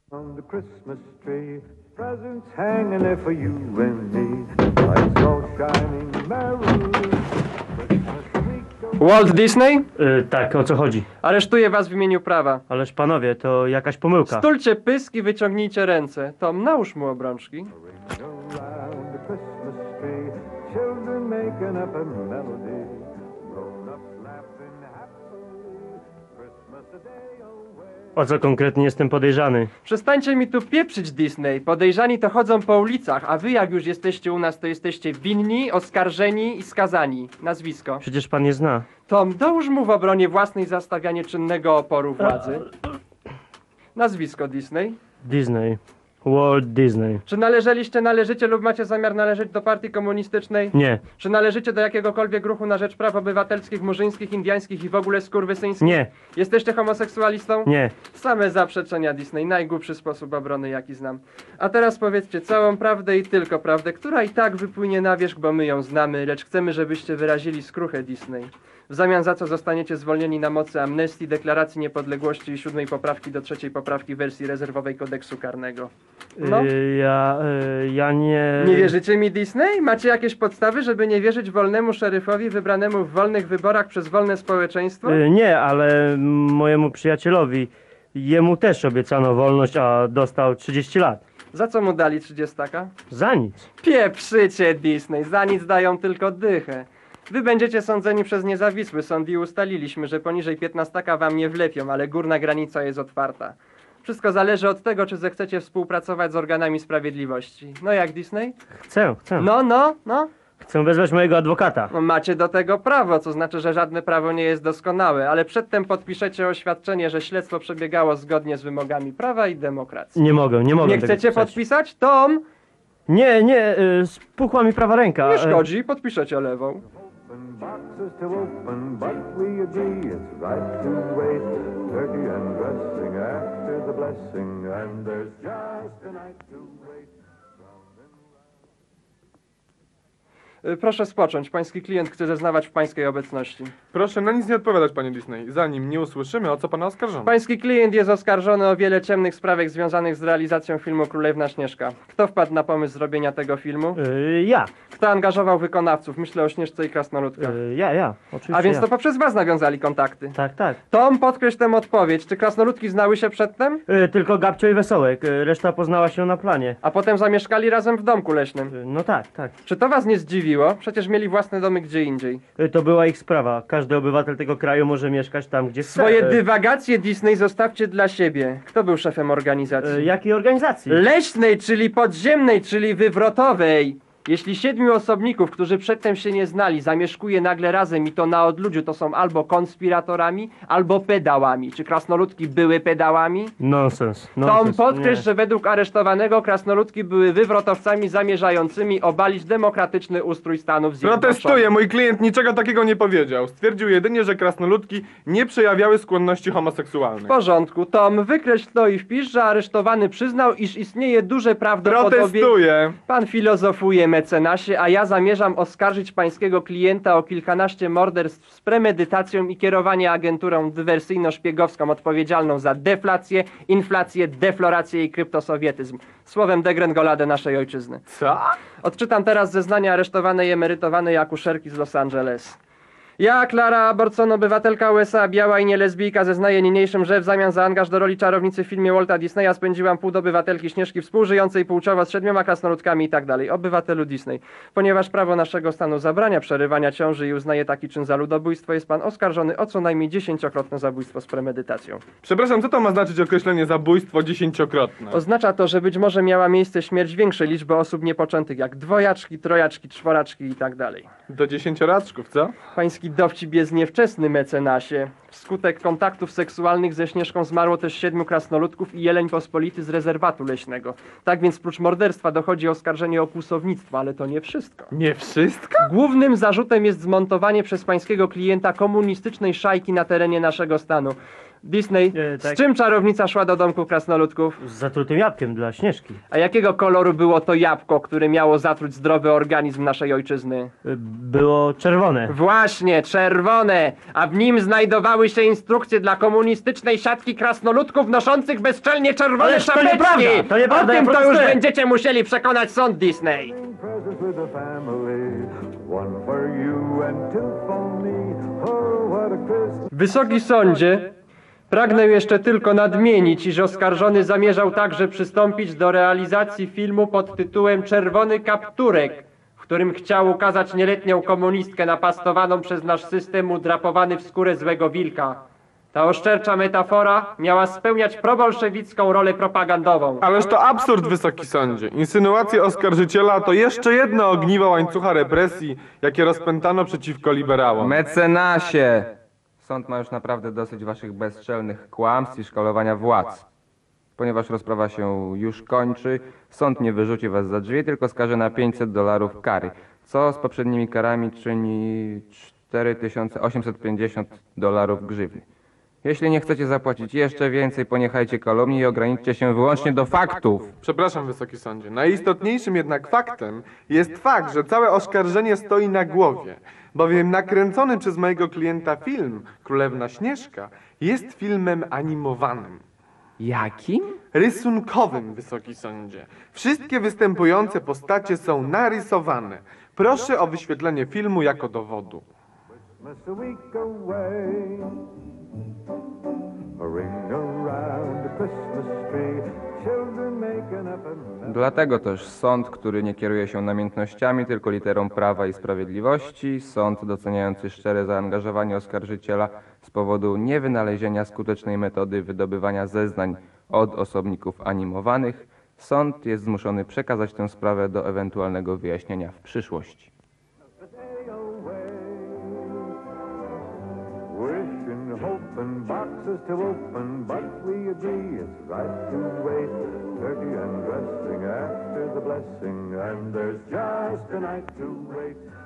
On the Christmas tree, presents hanging there for you and me. Lights all shining merrily. Christmas week goes... Walt Disney? Tak, o co chodzi? Aresztuję was w imieniu prawa. Ależ panowie, to jakaś pomyłka. Stulcie pysk i wyciągnijcie ręce. Tom, nałóż mu obrączki. around the Christmas tree, children making up a melody. Grown-ups laughing happily. Christmas a day away. O co konkretnie jestem podejrzany? Przestańcie mi tu pieprzyć, Disney. Podejrzani to chodzą po ulicach, a wy jak już jesteście u nas, to jesteście winni, oskarżeni i skazani. Nazwisko. Przecież pan nie zna. Tom, dołóż mu w obronie własnej za stawianie czynnego oporu władzy. Nazwisko, Disney. Disney. Walt Disney. Czy należycie lub macie zamiar należeć do partii komunistycznej? Nie. Czy należycie do jakiegokolwiek ruchu na rzecz praw obywatelskich, murzyńskich, indiańskich i w ogóle skurwysyńskich? Nie. Jesteście homoseksualistą? Nie. Same zaprzeczenia, Disney. Najgłupszy sposób obrony, jaki znam. A teraz powiedzcie całą prawdę i tylko prawdę, która i tak wypłynie na wierzch, bo my ją znamy, lecz chcemy, żebyście wyrazili skruchę, Disney. W zamian za co zostaniecie zwolnieni na mocy amnestii, deklaracji niepodległości i 7. poprawki do 3. poprawki wersji rezerwowej kodeksu karnego. No. Ja nie... Nie wierzycie mi, Disney? Macie jakieś podstawy, żeby nie wierzyć wolnemu szeryfowi wybranemu w wolnych wyborach przez wolne społeczeństwo? Nie, ale mojemu przyjacielowi, jemu też obiecano wolność, a dostał 30 lat. Za co mu dali 30? Za nic. Pieprzycie, Disney, za nic dają tylko dychę. Wy będziecie sądzeni przez niezawisły sąd i ustaliliśmy, że poniżej 15 wam nie wlepią, ale górna granica jest otwarta. Wszystko zależy od tego, czy zechcecie współpracować z organami sprawiedliwości. No jak, Disney? Chcę. No. Chcę wezwać mojego adwokata. No, macie do tego prawo, co znaczy, że żadne prawo nie jest doskonałe, ale przedtem podpiszecie oświadczenie, że śledztwo przebiegało zgodnie z wymogami prawa i demokracji. Nie mogę Nie tego chcecie pisać. podpisać? Tom! Nie, spuchła mi prawa ręka. Nie szkodzi, podpiszecie lewą. Open boxes to open, but we agree it's right to wait. Turkey and dressing after the blessing, and there's just a night to wait. Proszę spocząć, pański klient chce zeznawać w pańskiej obecności. Proszę na nic nie odpowiadać, panie Disney, zanim nie usłyszymy, o co pana oskarżono. Pański klient jest oskarżony o wiele ciemnych sprawek związanych z realizacją filmu Królewna Śnieżka. Kto wpadł na pomysł zrobienia tego filmu? Ja. Kto angażował wykonawców? Myślę o Śnieżce i Krasnoludkach. Ja. Oczywiście A więc ja. to poprzez was nawiązali kontakty. Tak. Tom, podkreśl tę odpowiedź. Czy Krasnoludki znały się przedtem? Tylko Gabcio i Wesołek. Reszta poznała się na planie. A potem zamieszkali razem w domku leśnym. No tak. Czy to was nie zdziwiło? Przecież mieli własne domy gdzie indziej. To była ich sprawa. Każdy obywatel tego kraju może mieszkać tam, gdzie chce. Swoje dywagacje, Disney, zostawcie dla siebie. Kto był szefem organizacji? Jakiej organizacji? Leśnej, czyli podziemnej, czyli wywrotowej. Jeśli 7 osobników, którzy przedtem się nie znali, zamieszkuje nagle razem i to na odludziu, to są albo konspiratorami, albo pedałami. Czy krasnoludki były pedałami? Nonsens. Tom, podkreśl, że według aresztowanego krasnoludki były wywrotowcami zamierzającymi obalić demokratyczny ustrój Stanów Zjednoczonych. Protestuję, mój klient niczego takiego nie powiedział. Stwierdził jedynie, że krasnoludki nie przejawiały skłonności W homoseksualnych. porządku, Tom, wykreśl to i wpisz, że aresztowany przyznał, iż istnieje duże prawdopodobieństwo... Protestuję. Pan filozofuje, mecenasie, a ja zamierzam oskarżyć pańskiego klienta o kilkanaście morderstw z premedytacją i kierowanie agenturą dywersyjno-szpiegowską odpowiedzialną za deflację, inflację, deflorację i kryptosowietyzm. Słowem degrengoladę naszej ojczyzny. Co? Odczytam teraz zeznania aresztowanej i emerytowanej akuszerki z Los Angeles. Ja, Clara Aborson, obywatelka USA, biała i nielesbijka, zeznaję niniejszym, że w zamian za angaż do roli czarownicy w filmie Walta Disneya spędziłam pół doby obywatelki Śnieżki współżyjącej płciowo z 7 krasnoludkami i tak dalej. Obywatelu Disney. Ponieważ prawo naszego stanu zabrania przerywania ciąży i uznaje taki czyn za ludobójstwo, jest pan oskarżony o co najmniej 10-krotne zabójstwo z premedytacją. Przepraszam, co to ma znaczyć określenie zabójstwo 10-krotne? Oznacza to, że być może miała miejsce śmierć większej liczby osób niepoczętych, jak dwojaczki, trojaczki, czworaczki i tak dalej. Do 10-raczków, co? Pański dowcip jest niewczesny, mecenasie. Wskutek kontaktów seksualnych ze Śnieżką zmarło też 7 krasnoludków i jeleń pospolity z rezerwatu leśnego. Tak więc prócz morderstwa dochodzi oskarżenie o kłusownictwo, ale to nie wszystko. Nie wszystko? Głównym zarzutem jest zmontowanie przez pańskiego klienta komunistycznej szajki na terenie naszego stanu. Disney, Tak. z czym czarownica szła do domku krasnoludków? Z zatrutym jabłkiem dla Śnieżki. A jakiego koloru było to jabłko, które miało zatruć zdrowy organizm naszej ojczyzny? Było czerwone. Właśnie, czerwone, a w nim znajdowały się instrukcje dla komunistycznej siatki krasnoludków noszących bezczelnie czerwone Ależ to czapeczki! nieprawda, to nieprawda, O tym ja to już protestuję. będziecie musieli przekonać sąd Disney. Presents with the family. One for you and two for me. Oh, what a Christmas. Wysoki sądzie, pragnę jeszcze tylko nadmienić, iż oskarżony zamierzał także przystąpić do realizacji filmu pod tytułem Czerwony Kapturek, w którym chciał ukazać nieletnią komunistkę napastowaną przez nasz system udrapowany w skórę złego wilka. Ta oszczercza metafora miała spełniać probolszewicką rolę propagandową. Ależ to absurd, wysoki sądzie. Insynuacje oskarżyciela to jeszcze jedno ogniwo łańcucha represji, jakie rozpętano przeciwko liberałom. Mecenasie! Sąd ma już naprawdę dosyć waszych bezczelnych kłamstw i szkalowania władz. Ponieważ rozprawa się już kończy, sąd nie wyrzuci was za drzwi, tylko skaże na $500 kary, co z poprzednimi karami czyni $4850 grzywny. Jeśli nie chcecie zapłacić jeszcze więcej, poniechajcie kalumnii i ograniczcie się wyłącznie do faktów. Przepraszam, wysoki sądzie. Najistotniejszym jednak faktem jest fakt, że całe oskarżenie stoi na głowie, bowiem nakręcony przez mojego klienta film Królewna Śnieżka jest filmem animowanym. Jakim? Rysunkowym, wysoki sądzie. Wszystkie występujące postacie są narysowane. Proszę o wyświetlenie filmu jako dowodu. Just a week away. A ring around the Christmas tree. Children making up a mess. Dlatego też sąd, który nie kieruje się namiętnościami, tylko literą prawa i sprawiedliwości, sąd doceniający szczere zaangażowanie oskarżyciela z powodu niewynalezienia skutecznej metody wydobywania zeznań od osobników animowanych, sąd jest zmuszony przekazać tę sprawę do ewentualnego wyjaśnienia w przyszłości. Day away. Wishing, hoping, boxes to open, but we agree it's right to wait. Turkey and dressing after the blessing, and there's just a night to wait.